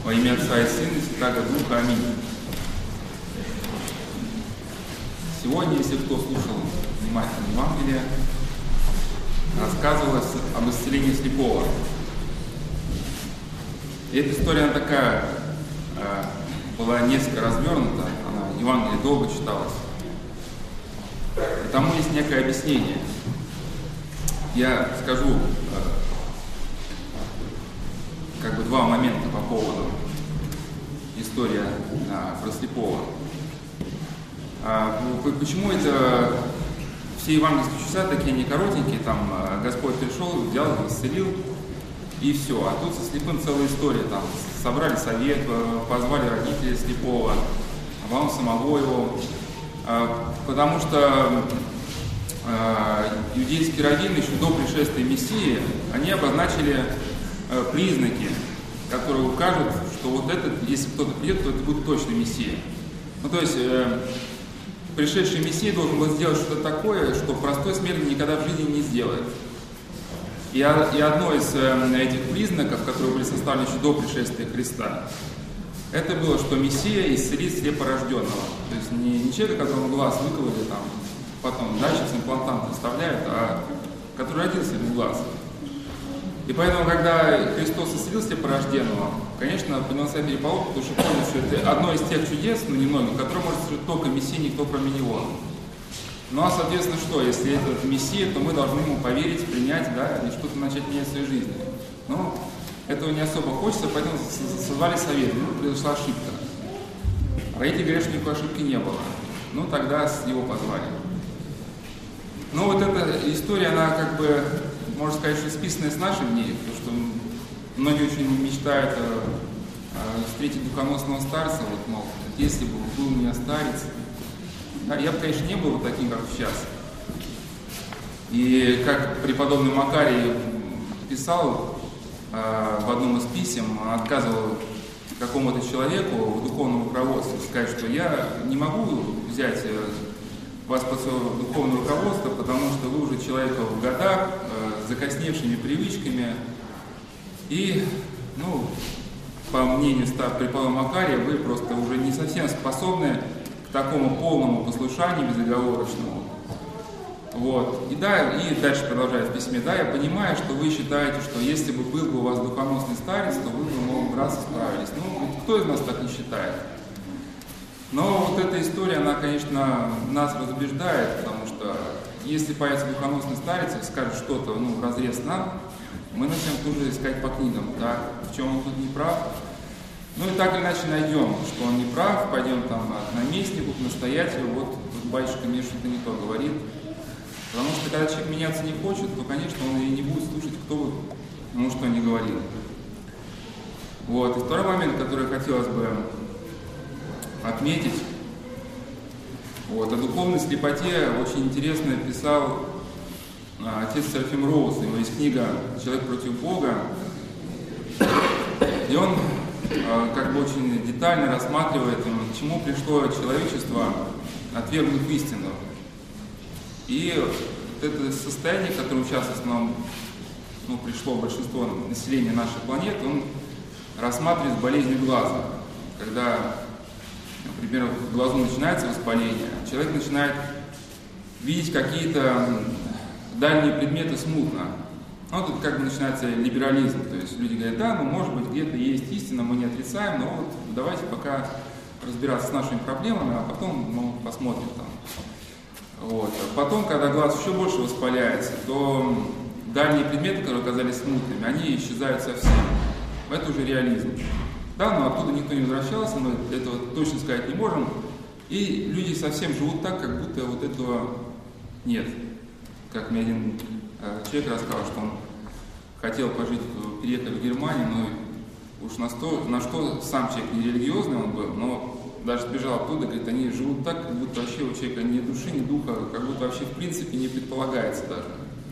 Во имя Отца и Сына и Святаго Духа. Аминь. Сегодня, если кто слушал внимательно Евангелие, рассказывалось об исцелении слепого. И эта история, она такая, была несколько развернута, она Евангелие долго читалась. И тому есть некое объяснение. Я скажу два момента по поводу истории про слепого. Почему это все евангельские чудеса такие не коротенькие, там Господь пришел, взял, исцелил, и все. А тут со слепым целая история, там собрали совет, позвали родителей слепого, а потом самого его, потому что иудейские раввины еще до пришествия Мессии, они обозначили признаки, которые укажут, что вот этот, если кто-то придет, то это будет точно Мессия. Ну, то есть, пришедший Мессия должен был сделать что-то такое, что простой смертный никогда в жизни не сделает. И одно из этих признаков, которые были составлены еще до пришествия Христа, это было, что Мессия исцелит слепорожденного. То есть не человека, которому глаз выкололи, там, потом дальше с имплантантом вставляют, а который родился без глаз. И поэтому, когда Христос исцелил слепорожденного, конечно, поднялся переполох, потому что понял, что это одно из тех чудес, немногих, которые может совершить только Мессия, никто кроме Него. Ну а, соответственно, что? Если это Мессия, то мы должны Ему поверить, принять, да, и что-то начать менять в своей жизни. Но этого не особо хочется, поэтому созвали совет, произошла ошибка. Родители говорят, что никакой ошибки не было. Ну, тогда его позвали. Ну, вот эта история, она можно сказать, что списанная с наших дней, потому что многие очень мечтают встретить духоносного старца, вот, мол, если бы был у меня старец. Я бы, конечно, не был вот таким, как сейчас. И как преподобный Макарий писал в одном из писем, отказывал какому-то человеку в духовном руководстве, сказать, что я не могу взять вас под свое духовное руководство, потому что вы уже человек в годах, с закосневшими привычками, и, по мнению преподобного Макария, вы просто уже не совсем способны к такому полному послушанию безоговорочному. Вот. И дальше продолжает в письме, я понимаю, что вы считаете, что если бы был бы у вас духоносный старец, то вы бы много раз справились. Кто из нас так не считает? Но вот эта история, она, конечно, нас разубеждает, потому что если появится духоносный старец и скажет что-то, вразрез нам, мы начнем тут же искать по книгам, в чем он тут не прав. И так или иначе найдем, что он не прав, пойдем там к наместнику, к настоятелю, вот тут батюшка мне что-то не то говорит. Потому что когда человек меняться не хочет, то, конечно, он и не будет слушать, кто ему что не говорил. Вот. И второй момент, который хотелось бы отметить, о духовной слепоте очень интересно писал отец Серафим Роуз, у него есть книга «Человек против Бога», и он очень детально рассматривает, к чему пришло человечество, отвергнув истину. И вот это состояние, к которому сейчас в основном пришло большинство населения нашей планеты, он рассматривает болезнь глаза, когда, например, в глазу начинается воспаление, человек начинает видеть какие-то дальние предметы смутно. Тут начинается либерализм, то есть люди говорят, может быть, где-то есть истина, мы не отрицаем, но давайте пока разбираться с нашими проблемами, а потом посмотрим там. Вот. Потом, когда глаз еще больше воспаляется, то дальние предметы, которые оказались смутными, они исчезают совсем. Это уже реализм. Но оттуда никто не возвращался, мы этого точно сказать не можем. И люди совсем живут так, как будто вот этого нет. Как мне один человек рассказал, что он хотел переехать в Германию, но уж на что сам человек не религиозный он был, но даже сбежал оттуда, говорит, они живут так, как будто вообще у человека ни души, ни духа, как будто вообще в принципе не предполагается даже.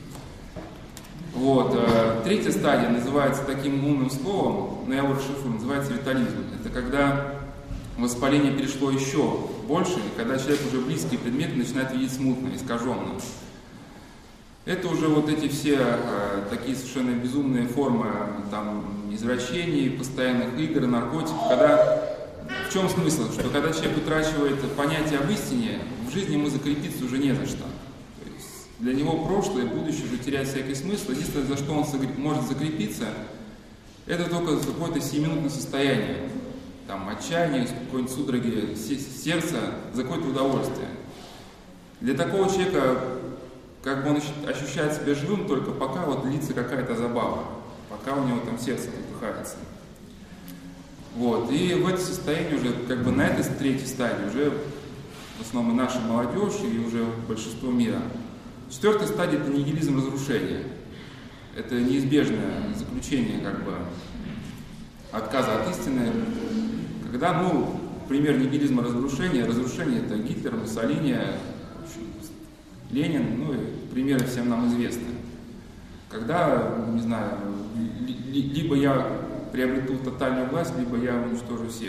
Вот. Третья стадия называется таким умным словом, но я его расшифрую, называется витализм. Это когда воспаление перешло еще больше, когда человек уже близкие предметы начинает видеть смутно, искаженно. Это уже вот эти все такие совершенно безумные формы там, извращений, постоянных игр, наркотиков. В чем смысл? Что когда человек утрачивает понятие об истине, в жизни ему закрепиться уже не за что. То есть для него прошлое и будущее уже теряет всякий смысл. Единственное, за что он может закрепиться, это только какое-то сиюминутное состояние. Там, отчаяние, какой-нибудь судороги сердца, за какое-то удовольствие. Для такого человека как бы он ощущает себя живым только пока вот длится какая-то забава, пока у него там сердце трепыхается. Вот. И в это состояние уже, как бы на этой третьей стадии уже в основном и наша молодежь, и уже большинство мира. Четвертая стадия — это нигилизм разрушения. Это неизбежное заключение как бы отказа от истины, когда, пример нигилизма разрушения — это Гитлер, Муссолини, Ленин, и примеры всем нам известны. Когда, не знаю, либо я приобрету тотальную власть, либо я уничтожу всех.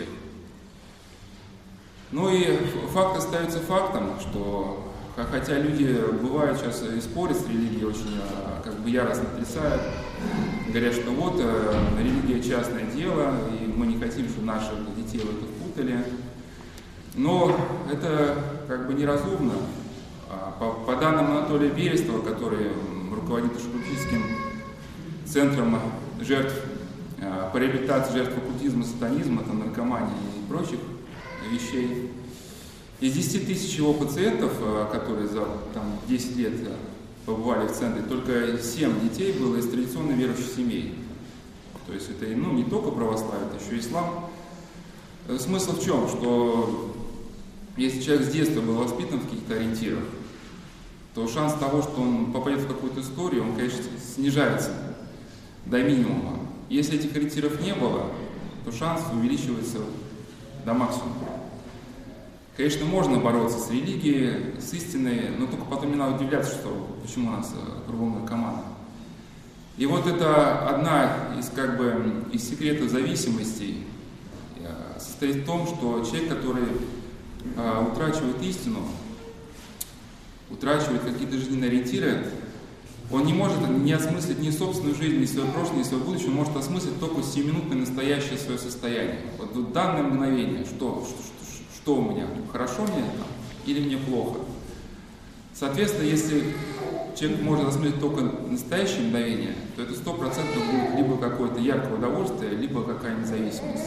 И факт остается фактом, что хотя люди бывают сейчас и спорят с религией, очень как бы яростно отрицают, говорят, что вот религия частное дело, и мы не хотим, чтобы наших детей в это впутали. Но это как бы неразумно. По данным Анатолия Берестова, который руководит Шуфутинским центром жертв по реабилитации жертв оккультизма, сатанизма, наркомании и прочих вещей, из 10 тысяч его пациентов, которые за 10 лет побывали в центре, только 7 детей было из традиционно верующих семей. То есть это не только православие, это еще и ислам. Смысл в чем? Что если человек с детства был воспитан в каких-то ориентирах, то шанс того, что он попадет в какую-то историю, он, конечно, снижается до минимума. Если этих ориентиров не было, то шанс увеличивается до максимума. Конечно, можно бороться с религией, с истиной, но только потом не надо удивляться, почему у нас кругом наркоманы. И вот это одна из секретов зависимостей состоит в том, что человек, который утрачивает истину, утрачивает какие-то жизненные ориентиры, он не может не осмыслить ни собственную жизнь, ни свое прошлое, ни свое будущее, он может осмыслить только сиюминутное настоящее свое состояние. Вот в данное мгновение, что у меня, хорошо мне там или мне плохо. Соответственно, если человек может осмыслить только настоящее мгновение, то это 100% будет либо какое-то яркое удовольствие, либо какая-нибудь зависимость.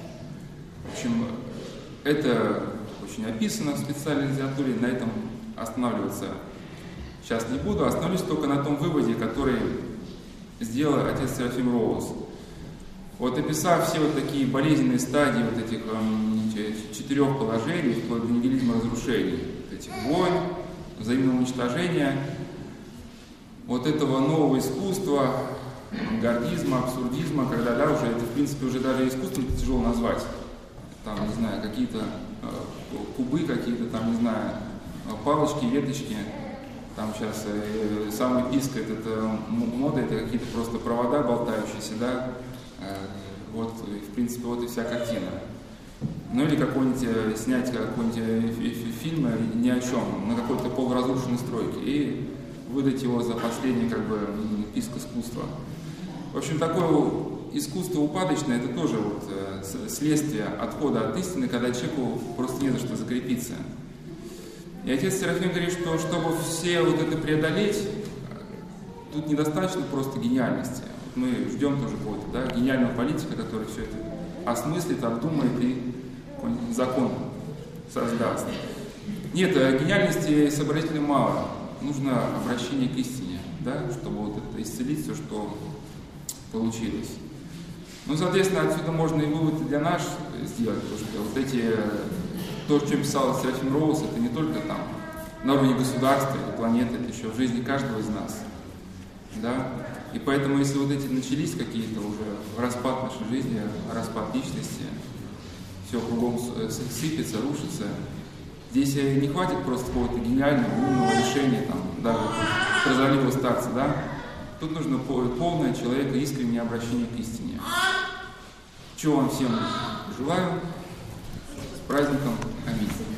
В общем, это очень описано в специальной литературе, на этом останавливаться сейчас не буду, остановлюсь только на том выводе, который сделал отец Серафим Роуз. Вот описав все вот такие болезненные стадии вот этих 4 положений, вплоть до нигилизма разрушений, вот этих войн, взаимного уничтожения, вот этого нового искусства, авангардизма, абсурдизма, когда, уже это, в принципе, уже даже искусством тяжело назвать. Там, не знаю, какие-то кубы, какие-то там, не знаю, палочки, веточки. Там сейчас самый писк, это мода, это какие-то просто провода болтающиеся, да. Вот, в принципе, вот и вся картина. Или какой-нибудь, снять какой-нибудь фильм ни о чем, на какой-то полуразрушенной стройке, и выдать его за последний, писк искусства. В общем, такое искусство упадочное, это тоже следствие отхода от истины, когда человеку просто не за что закрепиться. И отец Серафим говорит, что чтобы все вот это преодолеть, тут недостаточно просто гениальности. Мы ждем тоже какого-то гениального политика, который все это осмыслит, обдумает и какой-нибудь закон создаст. Нет, гениальности сообразительно мало. Нужно обращение к истине, чтобы это исцелить все, что получилось. Соответственно, отсюда можно и вывод для нас сделать, потому что то, о чем писал Серафим Роуз, это не только там на уровне государства или планеты, это еще в жизни каждого из нас. И поэтому, если вот эти начались какие-то уже распад нашей жизни, распад личности, все кругом сыпется, рушится, здесь не хватит просто какого-то гениального, умного решения, даже прозорливого старца, Тут нужно полное человека искреннее обращение к истине. Чего вам всем желаю. С праздником. Аминь.